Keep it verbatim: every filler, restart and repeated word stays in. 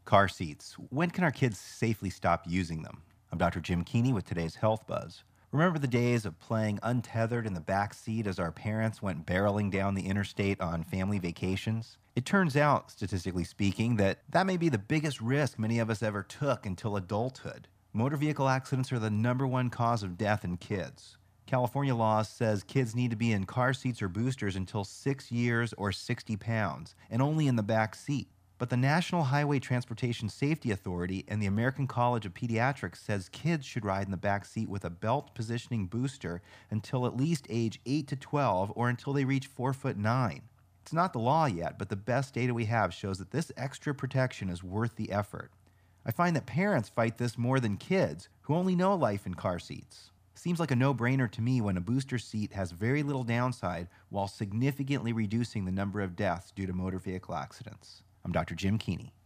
Car seats. When can our kids safely stop using them? I'm Doctor Jim Keeney with today's Health Buzz. Remember the days of playing untethered in the back seat as our parents went barreling down the interstate on family vacations? It turns out, statistically speaking, that that may be the biggest risk many of us ever took until adulthood. Motor vehicle accidents are the number one cause of death in kids. California law says kids need to be in car seats or boosters until six years or sixty pounds, and only in the back seat. But the National Highway Transportation Safety Authority and the American College of Pediatrics says kids should ride in the back seat with a belt positioning booster until at least age eight to twelve or until they reach four foot nine. It's not the law yet, but the best data we have shows that this extra protection is worth the effort. I find that parents fight this more than kids, who only know life in car seats. Seems like a no-brainer to me when a booster seat has very little downside while significantly reducing the number of deaths due to motor vehicle accidents. I'm Doctor Jim Keeney.